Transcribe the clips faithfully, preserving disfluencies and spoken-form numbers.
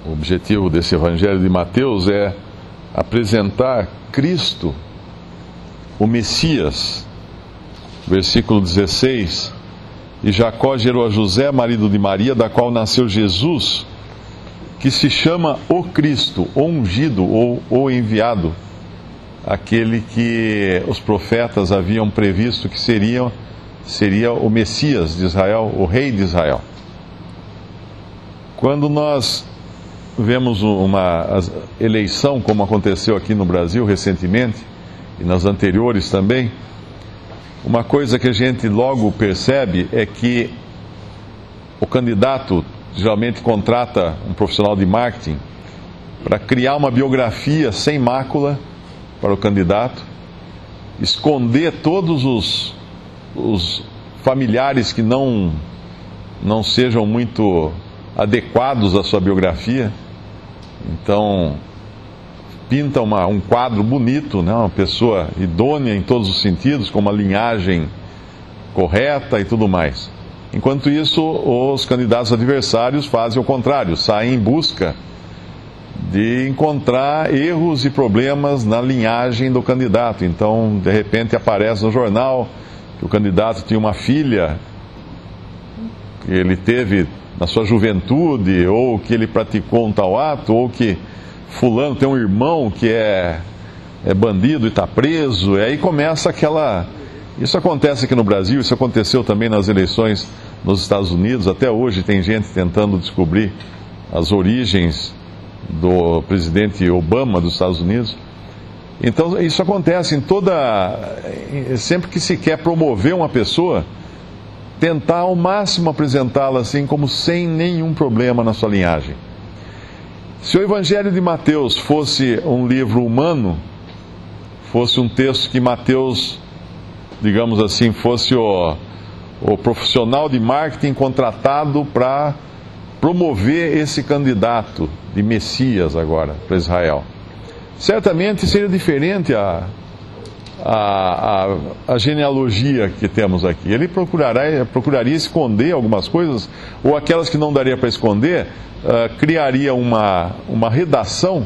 O objetivo desse Evangelho de Mateus é apresentar Cristo, o Messias. Versículo dezesseis: E Jacó gerou a José, marido de Maria, da qual nasceu Jesus, que se chama o Cristo, o ungido ou o enviado, aquele que os profetas haviam previsto que seria, seria o Messias de Israel, o rei de Israel. Quando nós vemos uma eleição, como aconteceu aqui no Brasil recentemente, e nas anteriores também, uma coisa que a gente logo percebe é que o candidato geralmente contrata um profissional de marketing para criar uma biografia sem mácula para o candidato, esconder todos os, os familiares que não, não sejam muito adequados à sua biografia. Então, pinta uma, um quadro bonito, né? Uma pessoa idônea em todos os sentidos, com uma linhagem correta e tudo mais. Enquanto isso, os candidatos adversários fazem o contrário, saem em busca de encontrar erros e problemas na linhagem do candidato. Então, de repente, aparece no jornal que o candidato tinha uma filha que ele teve na sua juventude, ou que ele praticou um tal ato, ou que fulano tem um irmão que é, é bandido e está preso. E aí começa aquela... Isso acontece aqui no Brasil, isso aconteceu também nas eleições nos Estados Unidos. Até hoje tem gente tentando descobrir as origens do presidente Obama dos Estados Unidos. Então isso acontece em toda... Sempre que se quer promover uma pessoa, tentar ao máximo apresentá-la assim como sem nenhum problema na sua linhagem. Se o Evangelho de Mateus fosse um livro humano, fosse um texto que Mateus, digamos assim, fosse o, o profissional de marketing contratado para promover esse candidato de Messias agora para Israel, certamente seria diferente a, a, a, a genealogia que temos aqui. Ele procurará, procuraria esconder algumas coisas, ou aquelas que não daria para esconder, uh, criaria uma, uma redação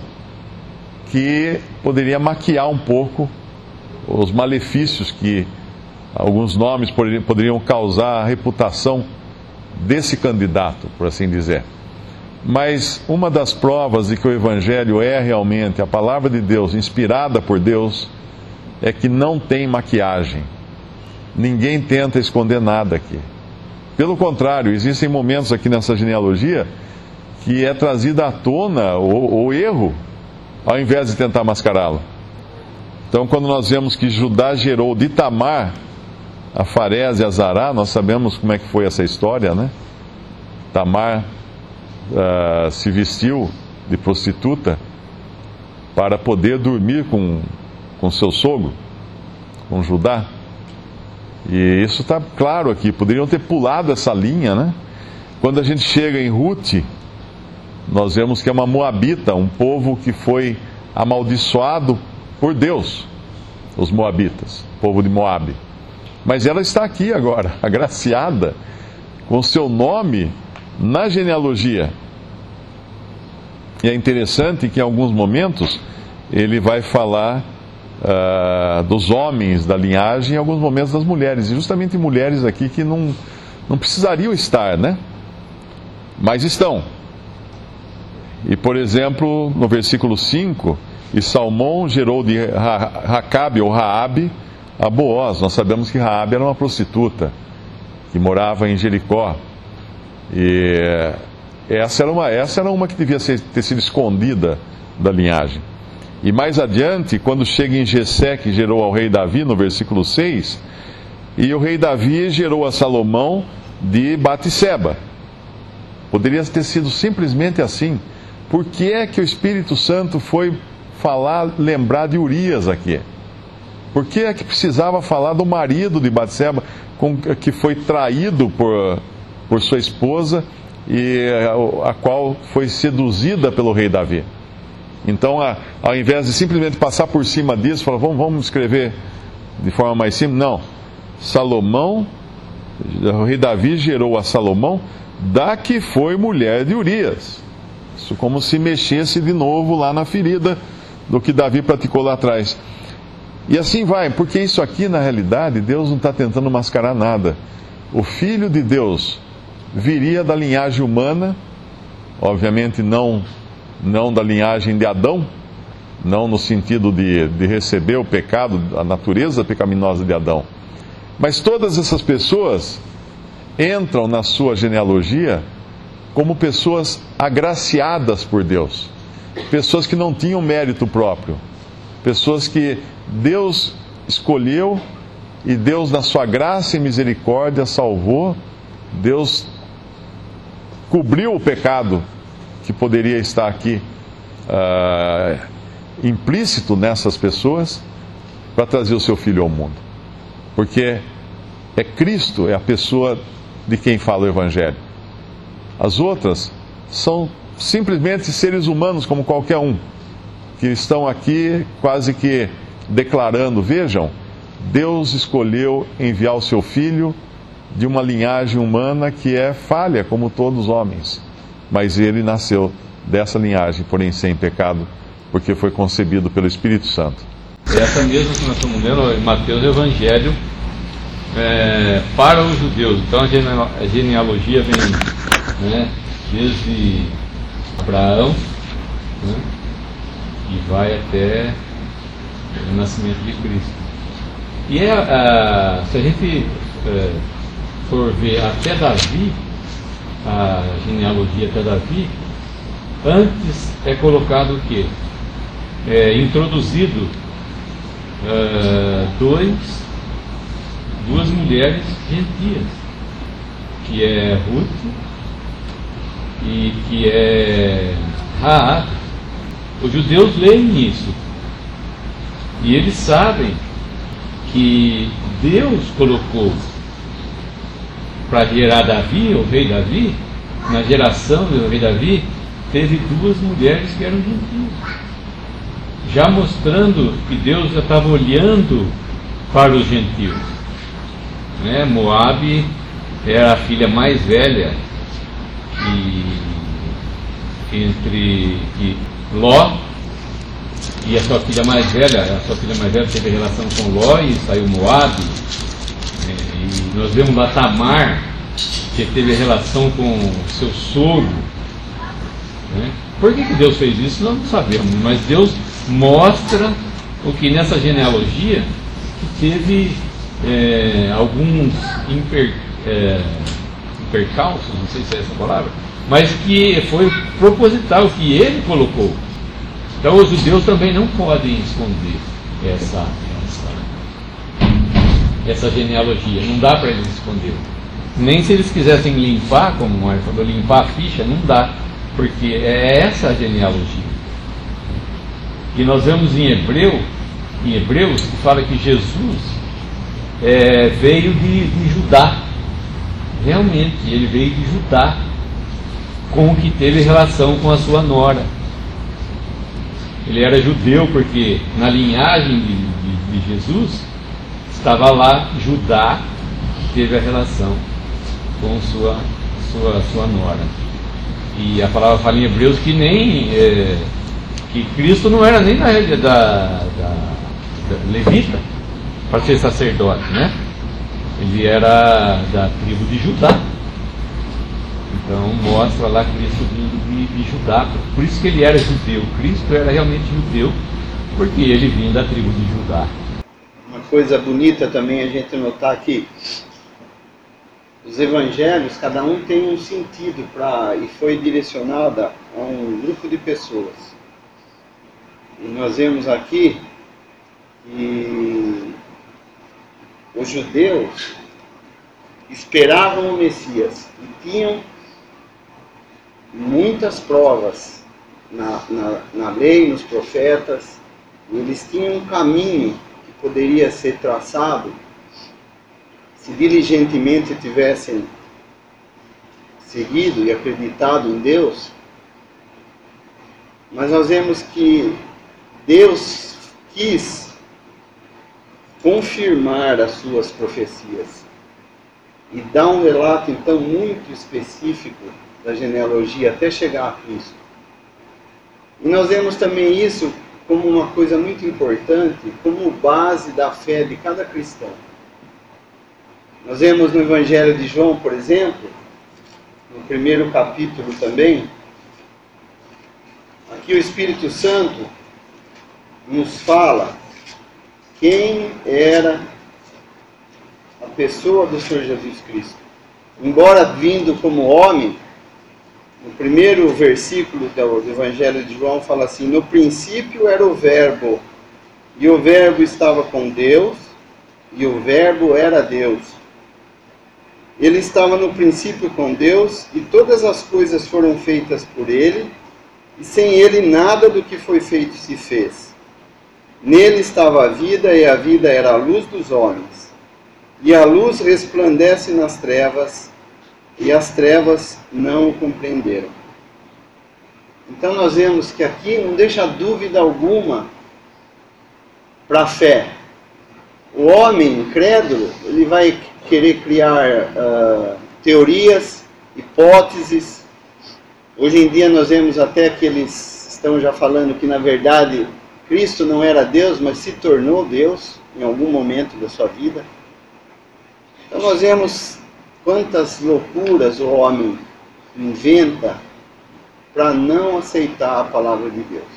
que poderia maquiar um pouco os malefícios que alguns nomes poderiam causar à reputação desse candidato, por assim dizer. Mas uma das provas de que o Evangelho é realmente a palavra de Deus, inspirada por Deus, é que não tem maquiagem. Ninguém tenta esconder nada aqui. Pelo contrário, existem momentos aqui nessa genealogia que é trazido à tona o, o erro, ao invés de tentar mascará-lo. Então, quando nós vemos que Judá gerou de Tamar a Farés e a Zará, nós sabemos como é que foi essa história, né? Tamar uh, se vestiu de prostituta para poder dormir com, com seu sogro, com Judá. E isso está claro aqui, poderiam ter pulado essa linha, né? Quando a gente chega em Rute, nós vemos que é uma moabita, um povo que foi amaldiçoado por Deus, os moabitas, povo de Moabe. Mas ela está aqui agora, agraciada, com seu nome na genealogia. E é interessante que em alguns momentos ele vai falar uh, dos homens da linhagem, em alguns momentos das mulheres. E justamente mulheres aqui que não, não precisariam estar, né? Mas estão. E, por exemplo, no versículo cinco, e Salmão gerou de Racabe ou Raabe a Boaz. Nós sabemos que Raabe era uma prostituta que morava em Jericó. E essa era uma, essa era uma que devia ser, ter sido escondida da linhagem. E mais adiante, quando chega em Jessé, que gerou ao rei Davi, no versículo seis, e o rei Davi gerou a Salomão de Batseba. Poderia ter sido simplesmente assim. Por que é que o Espírito Santo foi falar, lembrar de Urias aqui? Por que é que precisava falar do marido de Batseba, que foi traído por, por sua esposa e a, a qual foi seduzida pelo rei Davi? Então, a, ao invés de simplesmente passar por cima disso, falar, vamos, vamos escrever de forma mais simples, não. Salomão, o rei Davi gerou a Salomão da que foi mulher de Urias. Isso como se mexesse de novo lá na ferida do que Davi praticou lá atrás. E assim vai, porque isso aqui, na realidade, Deus não está tentando mascarar nada. O Filho de Deus viria da linhagem humana, obviamente não, não da linhagem de Adão, não no sentido de, de receber o pecado, a natureza pecaminosa de Adão. Mas todas essas pessoas entram na sua genealogia como pessoas agraciadas por Deus, pessoas que não tinham mérito próprio, pessoas que Deus escolheu e Deus, na sua graça e misericórdia, salvou. Deus cobriu o pecado que poderia estar aqui uh, implícito nessas pessoas para trazer o seu Filho ao mundo. Porque é Cristo, é a pessoa de quem fala o Evangelho. As outras são simplesmente seres humanos como qualquer um, que estão aqui quase que declarando: vejam, Deus escolheu enviar o seu Filho de uma linhagem humana que é falha, como todos os homens. Mas ele nasceu dessa linhagem, porém sem pecado, porque foi concebido pelo Espírito Santo. Essa mesma que nós estamos lendo em Mateus, Evangelho é, para os judeus. Então a genealogia vem, né, desde Abraão, né, e vai até o nascimento de Cristo. E é, a, se a gente é, for ver até Davi, a genealogia até Davi, antes é colocado o quê? É introduzido é, dois, duas mulheres gentias, que é Ruth e que é Raab. Os judeus leem isso e eles sabem que Deus colocou para gerar Davi, o rei Davi, na geração do rei Davi, teve duas mulheres que eram gentias, já mostrando que Deus já estava olhando para os gentios, né? Moabe era a filha mais velha e, entre e Ló, e a sua filha mais velha, a sua filha mais velha teve relação com Ló e saiu Moabe. E nós vemos lá Tamar, que teve relação com seu sogro, né? Por que que Deus fez isso? Nós não sabemos, mas Deus mostra o que nessa genealogia que teve é, alguns imper, é, percalços, não sei se é essa palavra, mas que foi proposital, que ele colocou. Então os judeus também não podem esconder essa, essa, essa genealogia, não dá para eles esconder. Nem se eles quisessem limpar, como o Mário falou, limpar a ficha, não dá, porque é essa a genealogia. E nós vemos em Hebreu, em Hebreus, que fala que Jesus é, veio de, de Judá. Realmente, ele veio de Judá, com o que teve relação com a sua nora. Ele era judeu porque na linhagem de, de, de Jesus estava lá Judá, que teve a relação com sua, sua, sua nora. E a palavra fala em Hebreus que nem é, que Cristo não era nem da, da, da, da levita para ser sacerdote, né? Ele era da tribo de Judá. Então mostra lá Cristo vindo de, de Judá. Por isso que ele era judeu. Cristo era realmente judeu, porque ele vinha da tribo de Judá. Uma coisa bonita também a gente notar que os evangelhos, cada um tem um sentido pra, e foi direcionada a um grupo de pessoas. E nós vemos aqui que os judeus esperavam o Messias e tinham muitas provas na, na, na lei, nos profetas, e eles tinham um caminho que poderia ser traçado se diligentemente tivessem seguido e acreditado em Deus. Mas nós vemos que Deus quis confirmar as suas profecias e dar um relato então muito específico da genealogia até chegar a Cristo. E nós vemos também isso como uma coisa muito importante, como base da fé de cada cristão. Nós vemos no Evangelho de João, por exemplo, no primeiro capítulo também, aqui o Espírito Santo nos fala quem era a pessoa do Senhor Jesus Cristo. Embora vindo como homem, no primeiro versículo do Evangelho de João fala assim: no princípio era o Verbo, e o Verbo estava com Deus, e o Verbo era Deus. Ele estava no princípio com Deus, e todas as coisas foram feitas por ele, e sem ele nada do que foi feito se fez. Nele estava a vida, e a vida era a luz dos homens. E a luz resplandece nas trevas, e as trevas não o compreenderam. Então nós vemos que aqui não deixa dúvida alguma para a fé. O homem incrédulo, ele vai querer criar uh, teorias, hipóteses. Hoje em dia nós vemos até que eles estão já falando que na verdade Cristo não era Deus, mas se tornou Deus em algum momento da sua vida. Então nós vemos quantas loucuras o homem inventa para não aceitar a palavra de Deus.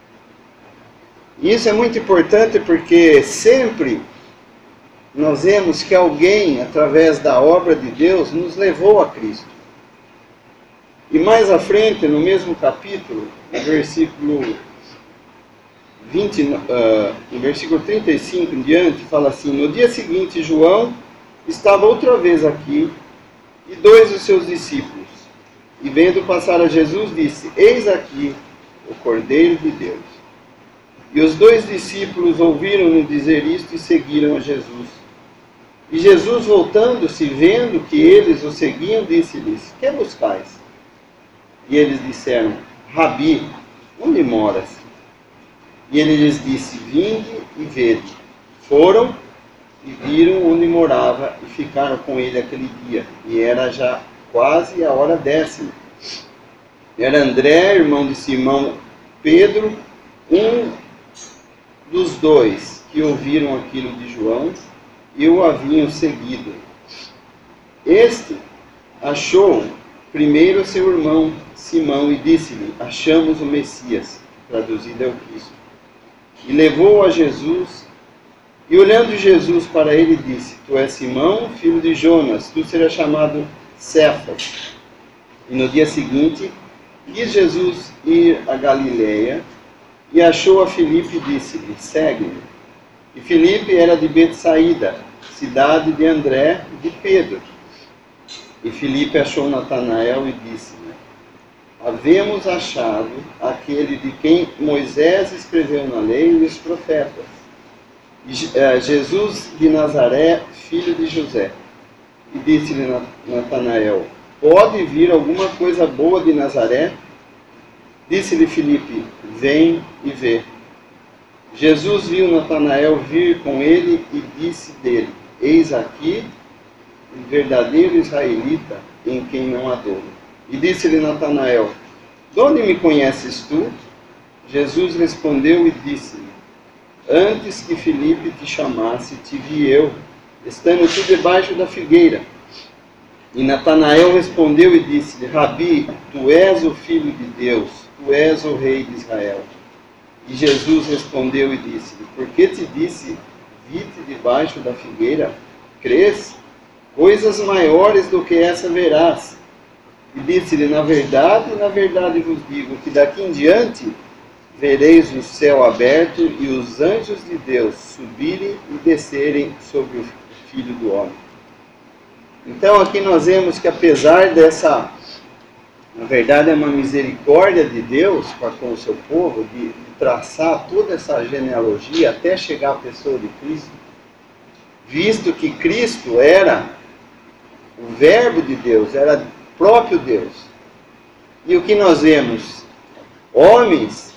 E isso é muito importante porque sempre nós vemos que alguém, através da obra de Deus, nos levou a Cristo. E mais à frente, no mesmo capítulo, no versículo vinte, uh, no versículo trinta e cinco em diante, fala assim: no dia seguinte, João estava outra vez aqui, e dois dos seus discípulos, e vendo passar a Jesus, disse: eis aqui o Cordeiro de Deus. E os dois discípulos ouviram-no dizer isto e seguiram a Jesus. E Jesus, voltando-se, vendo que eles o seguiam, disse-lhes: que buscais? E eles disseram: Rabi, onde moras? E ele lhes disse: vinde e vede. Foram e viram onde morava e ficaram com ele aquele dia. E era já quase a hora décima. Era André, irmão de Simão Pedro, um dos dois que ouviram aquilo de João e o haviam seguido. Este achou primeiro seu irmão Simão e disse-lhe: achamos o Messias, traduzido é o Cristo. E levou a Jesus, e olhando Jesus para ele, disse: tu és Simão, filho de Jonas, tu serás chamado Cefas. E no dia seguinte, quis Jesus ir a Galileia, e achou a Filipe e disse-lhe: segue-me. E Filipe era de Betsaída, cidade de André e de Pedro. E Filipe achou Natanael e disse-lhe: havemos achado aquele de quem Moisés escreveu na lei e os profetas, Jesus de Nazaré, filho de José. E disse-lhe Natanael: pode vir alguma coisa boa de Nazaré? Disse-lhe Filipe: vem e vê. Jesus viu Natanael vir com ele e disse dele: eis aqui um verdadeiro israelita em quem não há dolo. E disse-lhe Natanael: de onde me conheces tu? Jesus respondeu e disse-lhe: antes que Filipe te chamasse, te vi eu, estando tu debaixo da figueira. E Natanael respondeu e disse-lhe: Rabi, tu és o Filho de Deus, tu és o Rei de Israel. E Jesus respondeu e disse-lhe: por que te disse, vi-te debaixo da figueira? Crês? Coisas maiores do que essa verás. E disse-lhe: na verdade, na verdade vos digo, que daqui em diante vereis o céu aberto e os anjos de Deus subirem e descerem sobre o Filho do Homem. Então aqui nós vemos que apesar dessa, na verdade é uma misericórdia de Deus para com o seu povo, de, de traçar toda essa genealogia até chegar à pessoa de Cristo, visto que Cristo era o Verbo de Deus, era próprio Deus. E o que nós vemos? Homens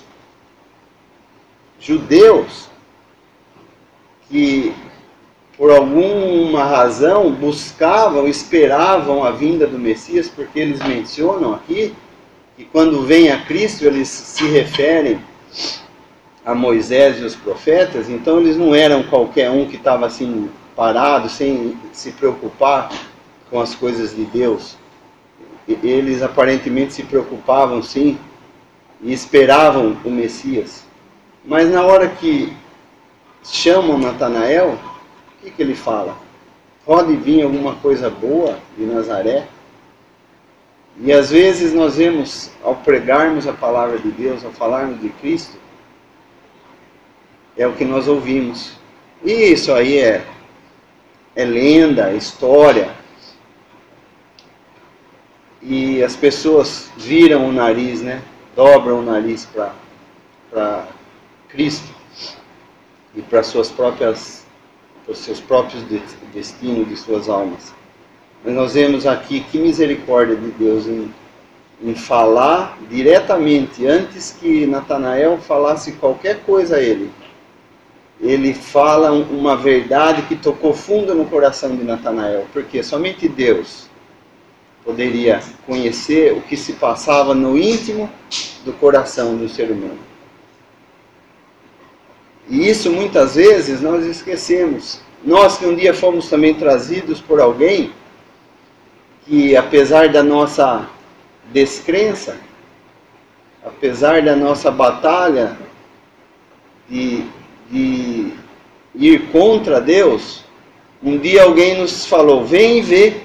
judeus que por alguma razão buscavam, esperavam a vinda do Messias, porque eles mencionam aqui que quando vem a Cristo eles se referem a Moisés e os profetas, então eles não eram qualquer um que estava assim parado, sem se preocupar com as coisas de Deus. Eles aparentemente se preocupavam sim, e esperavam o Messias. Mas na hora que chamam Natanael, o que, que ele fala? Pode vir alguma coisa boa de Nazaré? E às vezes nós vemos, ao pregarmos a palavra de Deus, ao falarmos de Cristo, é o que nós ouvimos. E isso aí é, é lenda, é história. E as pessoas viram o nariz, né? Dobram o nariz para Cristo e para suas próprias, para os seus próprios destinos de suas almas. Mas nós vemos aqui que misericórdia de Deus em, em falar diretamente, antes que Natanael falasse qualquer coisa a ele. Ele fala uma verdade que tocou fundo no coração de Natanael, porque somente Deus poderia conhecer o que se passava no íntimo do coração do ser humano. E isso muitas vezes nós esquecemos. Nós que um dia fomos também trazidos por alguém que, apesar da nossa descrença, apesar da nossa batalha de, de ir contra Deus, um dia alguém nos falou, vem e vê.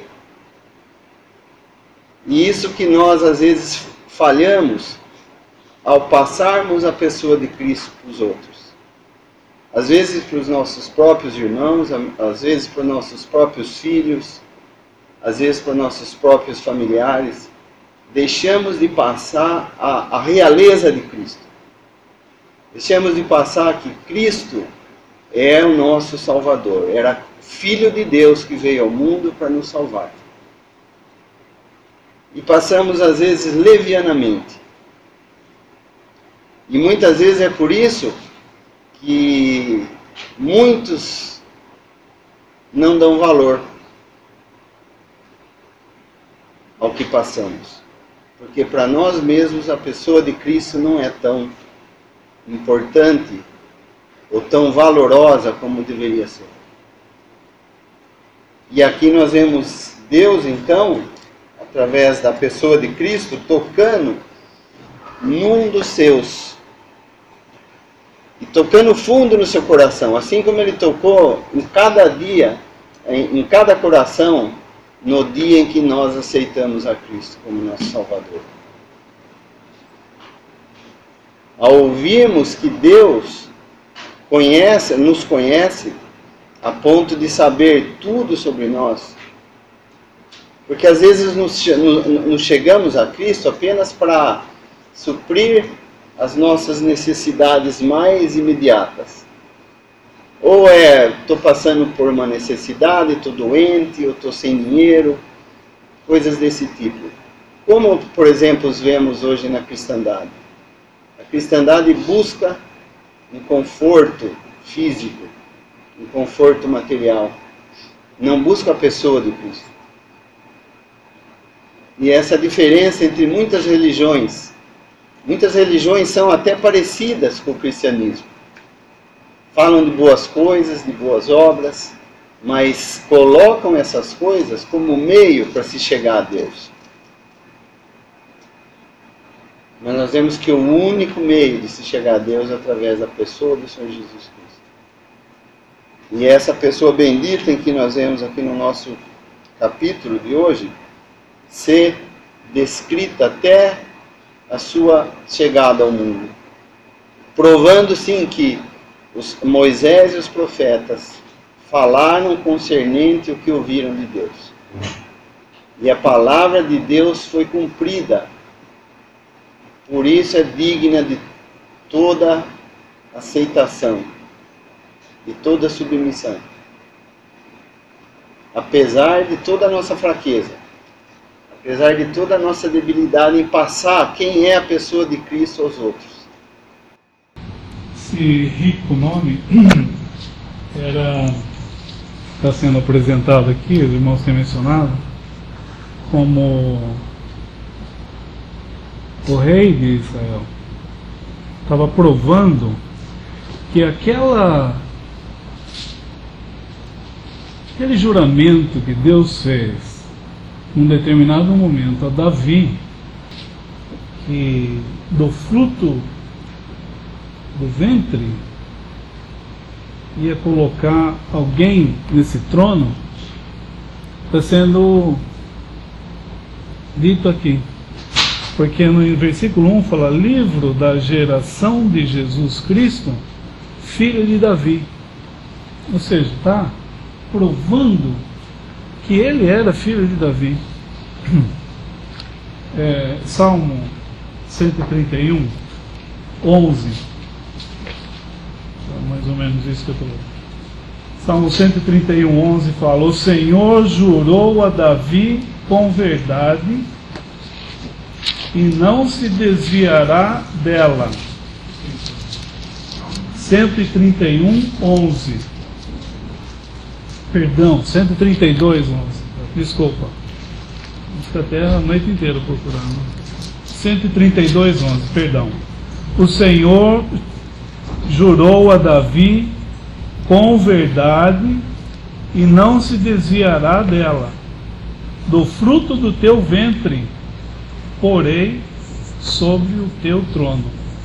E isso que nós às vezes falhamos ao passarmos a pessoa de Cristo para os outros. Às vezes para os nossos próprios irmãos, às vezes para os nossos próprios filhos, às vezes para os nossos próprios familiares. Deixamos de passar a, a realeza de Cristo. Deixamos de passar que Cristo é o nosso Salvador. Era Filho de Deus que veio ao mundo para nos salvar. E passamos às vezes levianamente. E muitas vezes é por isso que muitos não dão valor ao que passamos. Porque para nós mesmos a pessoa de Cristo não é tão importante ou tão valorosa como deveria ser. E aqui nós vemos Deus então, através da pessoa de Cristo, tocando num dos seus. E tocando fundo no seu coração. Assim como Ele tocou em cada dia, em, em cada coração, no dia em que nós aceitamos a Cristo como nosso Salvador. Ao ouvirmos que Deus conhece, nos conhece, a ponto de saber tudo sobre nós, porque às vezes nos, nos chegamos a Cristo apenas para suprir as nossas necessidades mais imediatas. Ou é, estou passando por uma necessidade, estou doente, ou estou sem dinheiro, coisas desse tipo. Como, por exemplo, vemos hoje na cristandade. A cristandade busca um conforto físico, um conforto material. Não busca a pessoa de Cristo. E essa é a diferença entre muitas religiões. Muitas religiões são até parecidas com o cristianismo. Falam de boas coisas, de boas obras, mas colocam essas coisas como meio para se chegar a Deus. Mas nós vemos que o único meio de se chegar a Deus é através da pessoa do Senhor Jesus Cristo. E essa pessoa bendita em que nós vemos aqui no nosso capítulo de hoje, ser descrita até a sua chegada ao mundo. Provando sim que os Moisés e os profetas falaram concernente o que ouviram de Deus. E a palavra de Deus foi cumprida. Por isso é digna de toda aceitação, de toda submissão. Apesar de toda a nossa fraqueza, apesar de toda a nossa debilidade em passar quem é a pessoa de Cristo aos outros. Esse rico nome era, está sendo apresentado aqui, os irmãos têm mencionado, como o rei de Israel, estava provando que aquela aquele juramento que Deus fez num determinado momento a Davi, que do fruto do ventre ia colocar alguém nesse trono, está sendo dito aqui. Porque no versículo um fala: livro da geração de Jesus Cristo, filho de Davi. Ou seja, está provando que ele era filho de Davi. É, Salmo cento e trinta e um, onze. É mais ou menos isso que eu estou lendo. Salmo cento e trinta e um, onze fala: o Senhor jurou a Davi com verdade e não se desviará dela. cento e trinta e um, onze. Perdão, cento e trinta e dois, onze. Desculpa. Fica até a noite inteira procurando. cento e trinta e dois, onze. Perdão. O Senhor jurou a Davi com verdade e não se desviará dela. Do fruto do teu ventre porei sobre o teu trono.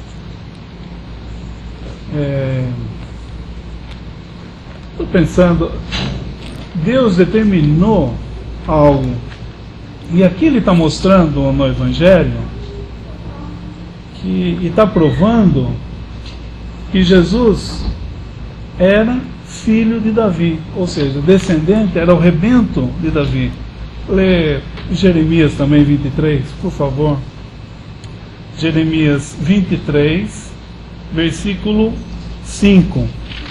Estou é, pensando, Deus determinou algo, e aqui Ele está mostrando no Evangelho, que, e está provando que Jesus era filho de Davi, ou seja, descendente, era o rebento de Davi. Lê Jeremias também vinte e três, por favor. Jeremias vinte e três, versículo cinco.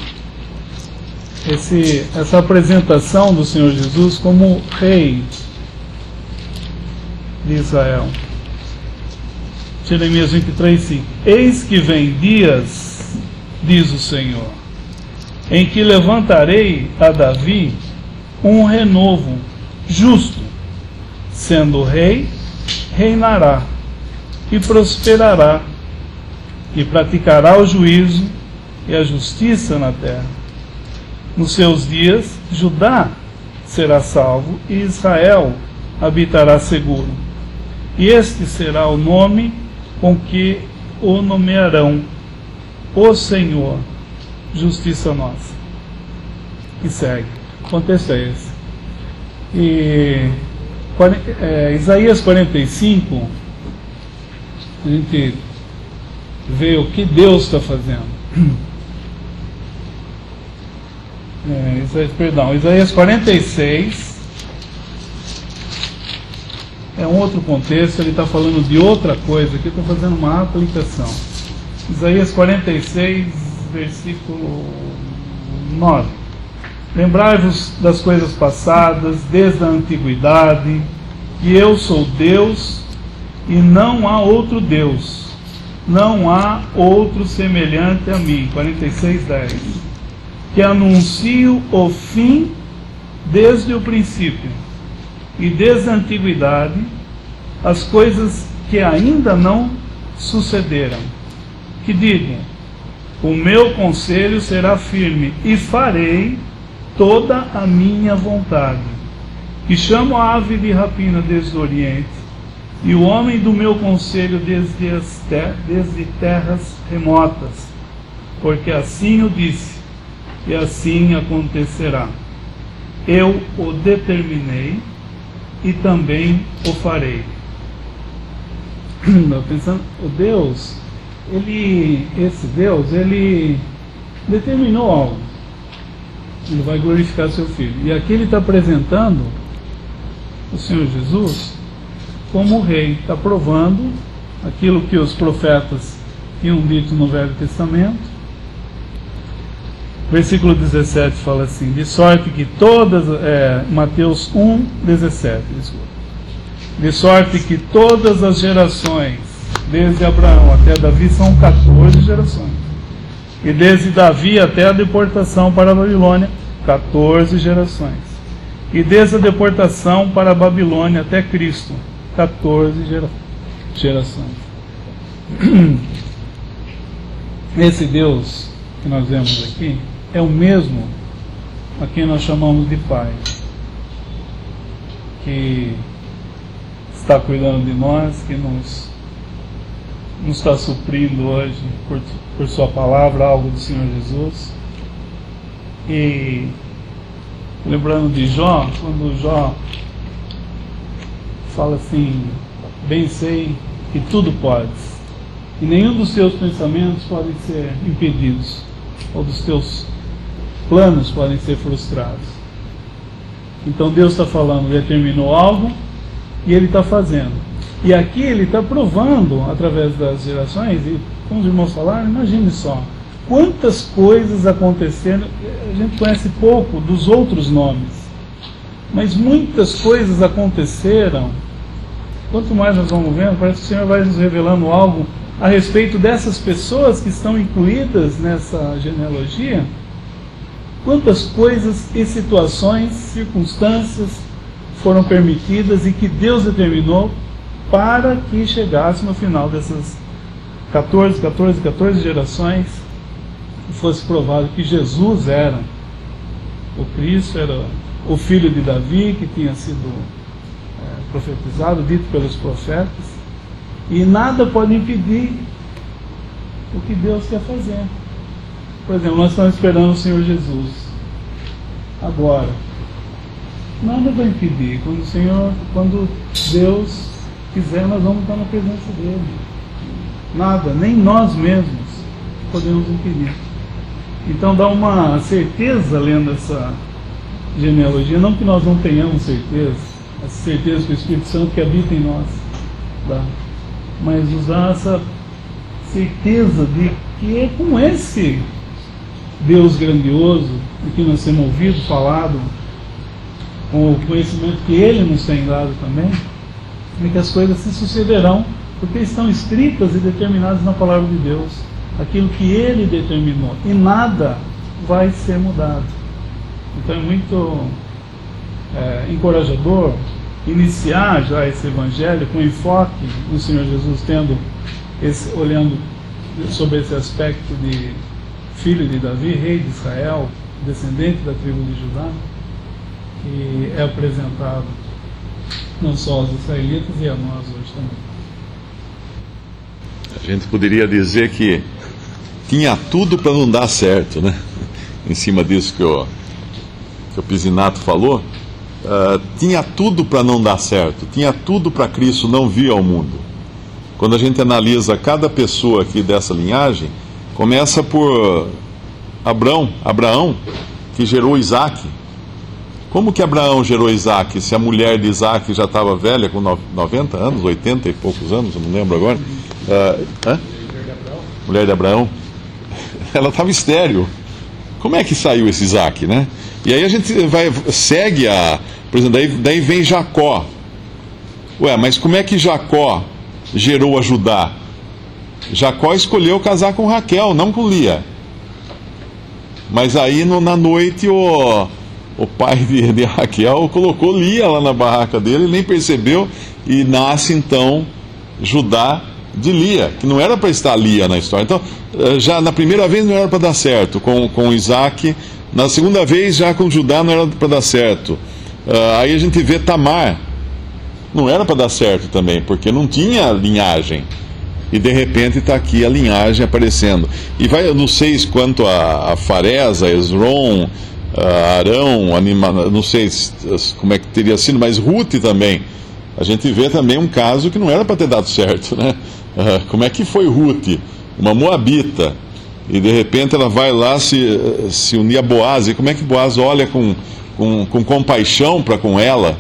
Esse, essa apresentação do Senhor Jesus como rei de Israel. Jeremias vinte e três, cinco. Eis que vem dias, diz o Senhor, em que levantarei a Davi um renovo justo, sendo rei, reinará e prosperará, e praticará o juízo e a justiça na terra. Nos seus dias, Judá será salvo e Israel habitará seguro. E este será o nome com que o nomearão: o Senhor, justiça nossa. E segue. O contexto é esse. E é, Isaías quarenta e cinco, a gente vê o que Deus está fazendo. É, Isaías, perdão, Isaías quarenta e seis é um outro contexto, ele está falando de outra coisa, aqui estou fazendo uma aplicação. Isaías quarenta e seis, versículo nove. Lembrai-vos das coisas passadas, desde a antiguidade, que eu sou Deus e não há outro Deus, não há outro semelhante a mim. quarenta e seis, dez. Que anuncio o fim desde o princípio, e desde a antiguidade, as coisas que ainda não sucederam. Que digo: o meu conselho será firme, e farei toda a minha vontade. Que chamo a ave de rapina desde o oriente, e o homem do meu conselho desde, as ter- desde terras remotas. Porque assim o disse, e assim acontecerá. Eu o determinei e também o farei. Pensando, o Deus, ele, esse Deus, ele determinou algo. Ele vai glorificar seu Filho. E aqui ele está apresentando o Senhor Jesus como rei. Está provando aquilo que os profetas tinham dito no Velho Testamento. Versículo dezessete fala assim: de sorte que todas, é, Mateus um, dezessete, desculpa. De sorte que todas as gerações, desde Abraão até Davi, são quatorze gerações. E desde Davi até a deportação para a Babilônia, quatorze gerações. E desde a deportação para a Babilônia até Cristo, quatorze gera- gerações. esse Deus que nós vemos aqui é o mesmo a quem nós chamamos de Pai, que está cuidando de nós, que nos, nos está suprindo hoje por, por sua palavra, algo do Senhor Jesus. E lembrando de Jó, quando Jó fala assim: bem sei que tudo podes, e nenhum dos teus pensamentos podem ser impedidos, ou dos teus planos podem ser frustrados. Então Deus está falando, determinou algo e Ele está fazendo. E aqui Ele está provando, através das gerações, e como os irmãos falaram, imagine só, quantas coisas aconteceram. A gente conhece pouco dos outros nomes, mas muitas coisas aconteceram. Quanto mais nós vamos vendo, parece que o Senhor vai nos revelando algo a respeito dessas pessoas que estão incluídas nessa genealogia. Quantas coisas e situações, circunstâncias foram permitidas e que Deus determinou para que chegasse no final dessas catorze, catorze, catorze gerações e fosse provado que Jesus era o Cristo, era o filho de Davi, que tinha sido é, profetizado, dito pelos profetas, e nada pode impedir o que Deus quer fazer. Por exemplo, nós estamos esperando o Senhor Jesus agora. Nada vai impedir. Quando o Senhor, quando Deus quiser, nós vamos estar na presença dele. Nada, nem nós mesmos podemos impedir. Então dá uma certeza lendo essa genealogia, não que nós não tenhamos certeza, a certeza que o Espírito Santo que habita em nós dá, mas nos dá essa certeza de que é com esse Deus grandioso, de que nós temos ouvido, falado, com o conhecimento que Ele nos tem dado também, é que as coisas se sucederão, porque estão escritas e determinadas na palavra de Deus, aquilo que Ele determinou, e nada vai ser mudado. Então é muito é, encorajador iniciar já esse Evangelho com enfoque no Senhor Jesus, tendo esse, olhando sobre esse aspecto de filho de Davi, rei de Israel, descendente da tribo de Judá, que é apresentado não só aos israelitas e a nós hoje também. A gente poderia dizer que tinha tudo para não dar certo, né? Em cima disso que o, que o Pisinato falou, uh, tinha tudo para não dar certo, tinha tudo para Cristo não vir ao mundo. Quando a gente analisa cada pessoa aqui dessa linhagem, começa por Abraão, Abraão, que gerou Isaac. Como que Abraão gerou Isaac, se a mulher de Isaac já estava velha, com noventa anos, oitenta e poucos anos, eu não lembro agora? Uh, hã? Mulher de Abraão. Ela estava estéril. Como é que saiu esse Isaac, né? E aí a gente vai, segue a... Por exemplo, daí, daí vem Jacó. Ué, mas como é que Jacó gerou a Judá? Jacó escolheu casar com Raquel, não com Lia. Mas aí no, na noite o, o pai de, de Raquel colocou Lia lá na barraca dele, nem percebeu, e nasce então Judá de Lia, que não era para estar Lia na história. Então, já na primeira vez não era para dar certo com, com Isaac, na segunda vez já com Judá não era para dar certo. Uh, aí a gente vê Tamar, não era para dar certo também, porque não tinha linhagem. E de repente está aqui a linhagem aparecendo. E vai, eu não sei quanto a, a Farés, a Esrom, a Arão, anima, não sei como é que teria sido, mas Ruth também. A gente vê também um caso que não era para ter dado certo, né? Uh, como é que foi Ruth, uma moabita, e de repente ela vai lá se, se unir a Boaz, e como é que Boaz olha com, com, com compaixão para com ela,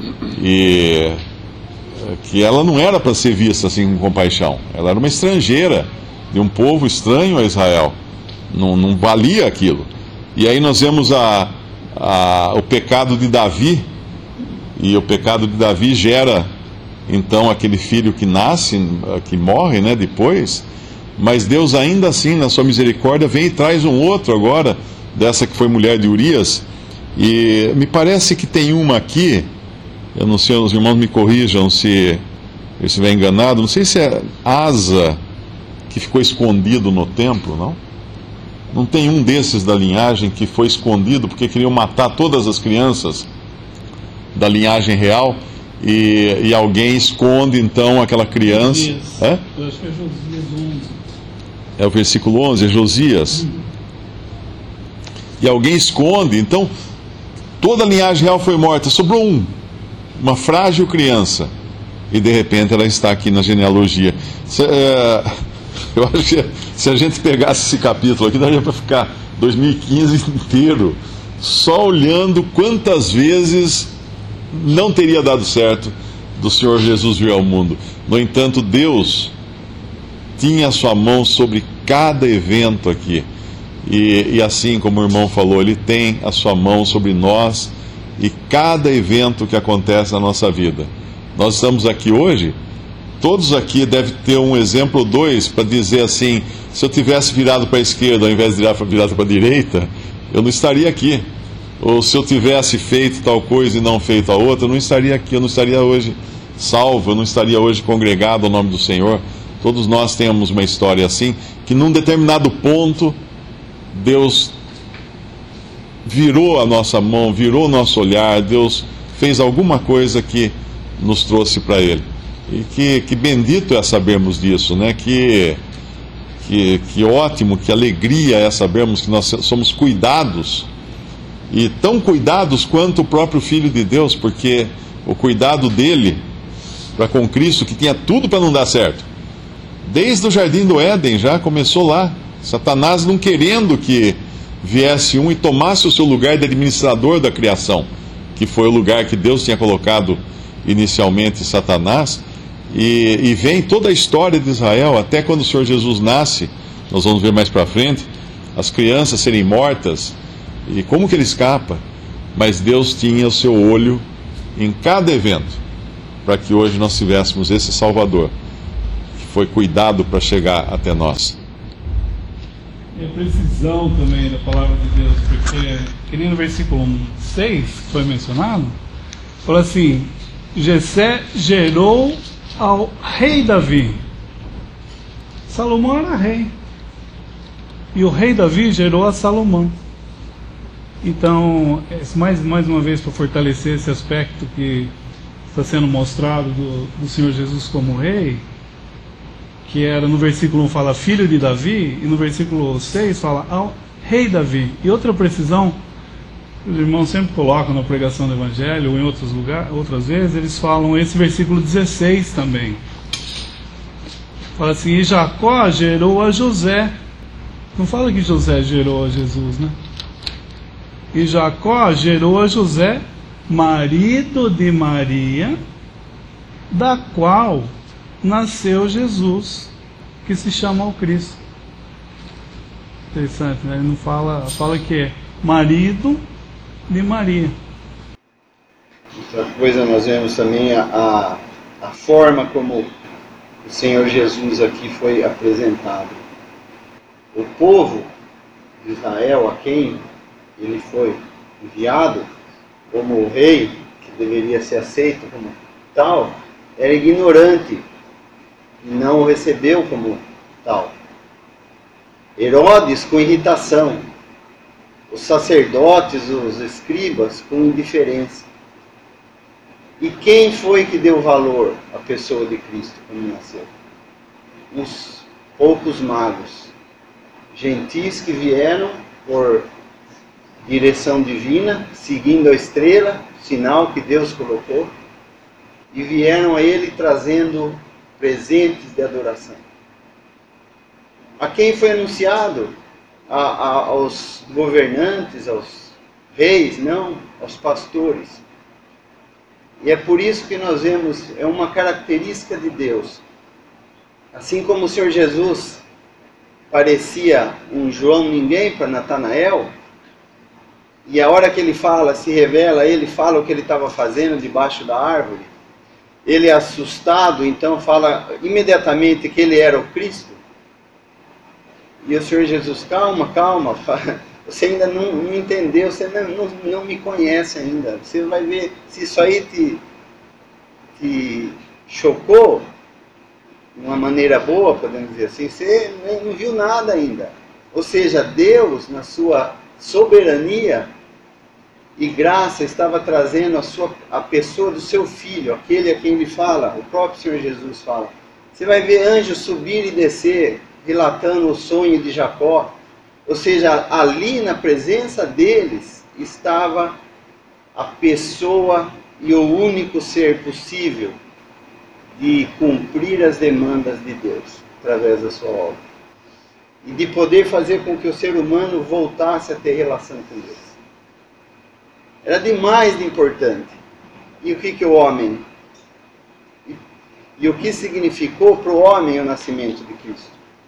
e que ela não era para ser vista assim com compaixão, ela era uma estrangeira, de um povo estranho a Israel, não, não valia aquilo. E aí nós vemos a, a, o pecado de Davi, e o pecado de Davi gera então aquele filho que nasce, que morre, né, depois, mas Deus ainda assim, na sua misericórdia, vem e traz um outro agora, dessa que foi mulher de Urias, e me parece que tem uma aqui, eu não sei, os irmãos me corrijam se eu estiver enganado, não sei se é Asa, que ficou escondido no templo, não? Não tem um desses da linhagem que foi escondido porque queriam matar todas as crianças da linhagem real e, e alguém esconde então aquela criança. É? Eu acho que é Josias onze. É o versículo onze, é Josias. Hum. E alguém esconde, então toda a linhagem real foi morta, sobrou um, uma frágil criança. E de repente ela está aqui na genealogia. Se, é, eu acho que se a gente pegasse esse capítulo aqui, daria para ficar dois mil e quinze inteiro só olhando quantas vezes não teria dado certo do Senhor Jesus vir ao mundo. No entanto, Deus tinha a sua mão sobre cada evento aqui. E, e assim como o irmão falou, Ele tem a sua mão sobre nós e cada evento que acontece na nossa vida. Nós estamos aqui hoje, todos aqui devem ter um exemplo ou dois para dizer assim: se eu tivesse virado para a esquerda ao invés de virar virado para a direita, eu não estaria aqui. Ou se eu tivesse feito tal coisa e não feito a outra, eu não estaria aqui, eu não estaria hoje salvo, eu não estaria hoje congregado ao nome do Senhor. Todos nós temos uma história assim, que num determinado ponto, Deus virou a nossa mão, virou o nosso olhar, Deus fez alguma coisa que nos trouxe para Ele. E que, que bendito é sabermos disso, né? Que, que, que ótimo, que alegria é sabermos que nós somos cuidados, e tão cuidados quanto o próprio Filho de Deus, porque o cuidado dele para com Cristo, que tinha tudo para não dar certo, desde o Jardim do Éden já começou lá, Satanás não querendo que viesse um e tomasse o seu lugar de administrador da criação, que foi o lugar que Deus tinha colocado inicialmente Satanás, e, e vem toda a história de Israel, até quando o Senhor Jesus nasce, nós vamos ver mais para frente, as crianças serem mortas, e como que ele escapa? Mas Deus tinha o seu olho em cada evento, para que hoje nós tivéssemos esse Salvador, que foi cuidado para chegar até nós. E a precisão também da palavra de Deus, porque, que nem no versículo seis, que foi mencionado, fala assim: Jessé gerou ao rei Davi. Salomão era rei, e o rei Davi gerou a Salomão. Então, mais, mais uma vez, para fortalecer esse aspecto que está sendo mostrado do, do Senhor Jesus como rei, que era no versículo um fala filho de Davi, e no versículo seis fala ao rei Davi. E outra precisão, os irmãos sempre colocam na pregação do Evangelho, ou em outros lugares, outras vezes, eles falam esse versículo dezesseis também. Fala assim: e Jacó gerou a José. Não fala que José gerou a Jesus, né? E Jacó gerou a José, marido de Maria, da qual nasceu Jesus, que se chama o Cristo. Interessante, né? Ele não fala, fala que é marido de Maria. Outra coisa, nós vemos também a, a, a forma como o Senhor Jesus aqui foi apresentado. O povo de Israel, a quem ele foi enviado como o rei, que deveria ser aceito como tal, era ignorante e não o recebeu como tal. Herodes com irritação, os sacerdotes, os escribas com indiferença. E quem foi que deu valor à pessoa de Cristo quando nasceu? Uns poucos magos, gentis que vieram por direção divina, seguindo a estrela, sinal que Deus colocou, e vieram a ele trazendo presentes de adoração. A quem foi anunciado? A, a, aos governantes, aos reis, não, aos pastores. E é por isso que nós vemos, é uma característica de Deus. Assim como o Senhor Jesus parecia um João ninguém para Natanael, e a hora que ele fala, se revela, ele fala o que ele estava fazendo debaixo da árvore, ele é assustado, então fala imediatamente que ele era o Cristo. E o Senhor Jesus, calma, calma, você ainda não, não entendeu, você não, não, não me conhece ainda. Você vai ver, se isso aí te, te chocou, de uma maneira boa, podemos dizer assim, você não viu nada ainda. Ou seja, Deus, na sua soberania e graça, estava trazendo a, sua, a pessoa do seu Filho, aquele a quem ele fala, o próprio Senhor Jesus fala. Você vai ver anjos subir e descer, relatando o sonho de Jacó. Ou seja, ali na presença deles estava a pessoa e o único ser possível de cumprir as demandas de Deus através da sua obra. E de poder fazer com que o ser humano voltasse a ter relação com Deus. Era demais de importante. E o que, que o homem... E, e o que significou para o homem o nascimento de Cristo?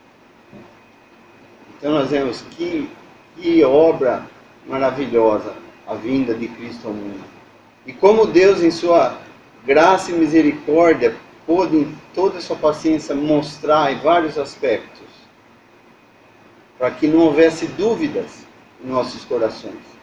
Então nós vemos que, que obra maravilhosa a vinda de Cristo ao mundo. E como Deus, em sua graça e misericórdia, pôde em toda a sua paciência mostrar em vários aspectos, para que não houvesse dúvidas em nossos corações.